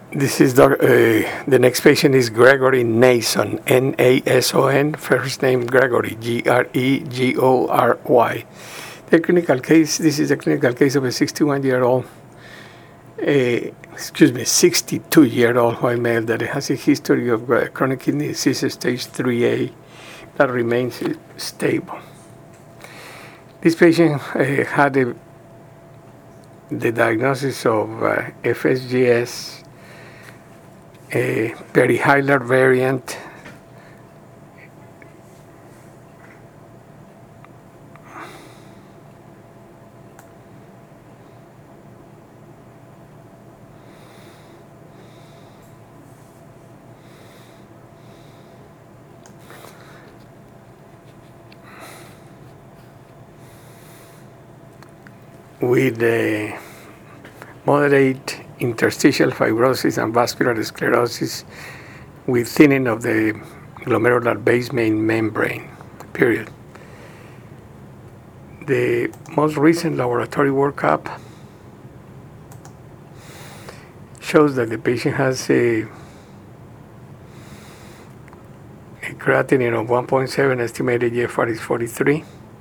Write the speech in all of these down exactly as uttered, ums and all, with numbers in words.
This is doc- uh, the next patient is Gregory Nason, N A S O N, first name Gregory, G R E G O R Y. The clinical case, this is a clinical case of a sixty-one-year-old, uh, excuse me, sixty-two-year-old white male that has a history of uh, chronic kidney disease stage three A that remains stable. This patient uh, had a, the diagnosis of uh, F S G S, a perihilar variant, with a moderate interstitial fibrosis and vascular sclerosis with thinning of the glomerular basement membrane, period. The most recent laboratory workup shows that the patient has a, a creatinine of one point seven, estimated G F R is forty-three.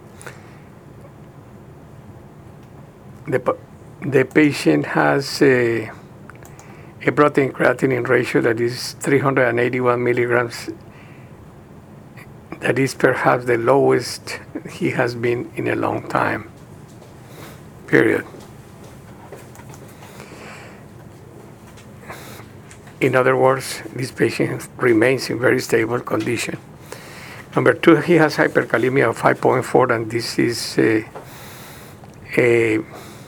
The, the patient has a, a protein creatinine ratio that is three hundred eighty-one milligrams. That is perhaps the lowest he has been in a long time, period. In other words, this patient remains in very stable condition. Number two, he has hyperkalemia of five point four, and this is a, a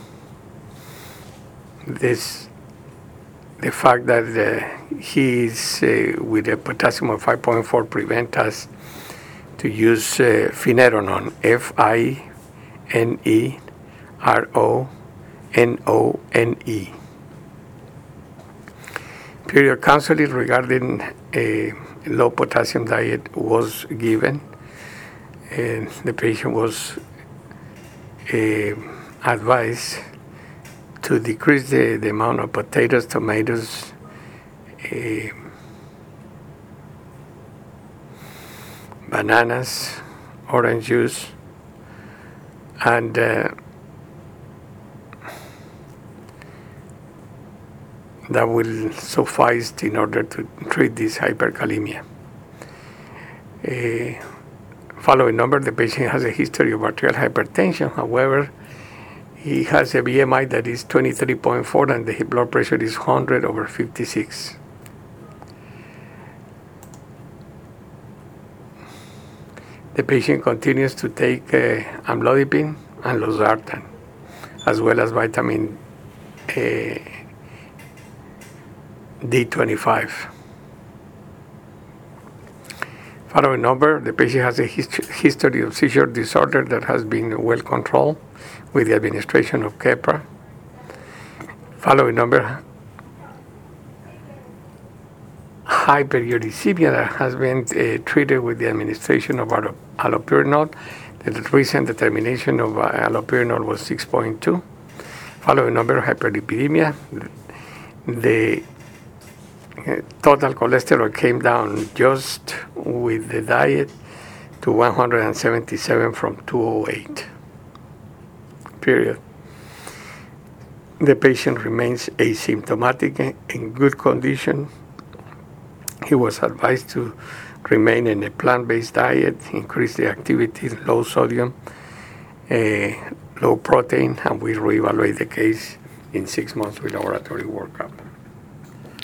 this the fact that uh, he is uh, with a potassium of five point four prevent us to use uh, finerenone, F I N E R O N O N E. Period. Counseling regarding a low potassium diet was given, and the patient was uh, advised to decrease the, the amount of potatoes, tomatoes, uh, bananas, orange juice, and uh, that will suffice in order to treat this hyperkalemia. Uh, following number, the patient has a history of arterial hypertension. However, he has a B M I that is twenty-three point four, and the blood pressure is one hundred over fifty-six. The patient continues to take uh, amlodipine and losartan, as well as vitamin uh, D twenty-five. Following number, the patient has a hist- history of seizure disorder that has been well controlled with the administration of Keppra. Following number, hyperuricemia that has been uh, treated with the administration of allopurinol. The recent determination of uh, allopurinol was six point two. Following number, hyperlipidemia. The uh, total cholesterol came down just with the diet to one hundred seventy-seven from two oh eight. Period. The patient remains asymptomatic, in good condition. He was advised to remain in a plant-based diet, increase the activity, low sodium, uh, low protein, and we reevaluate the case in six months with laboratory workup.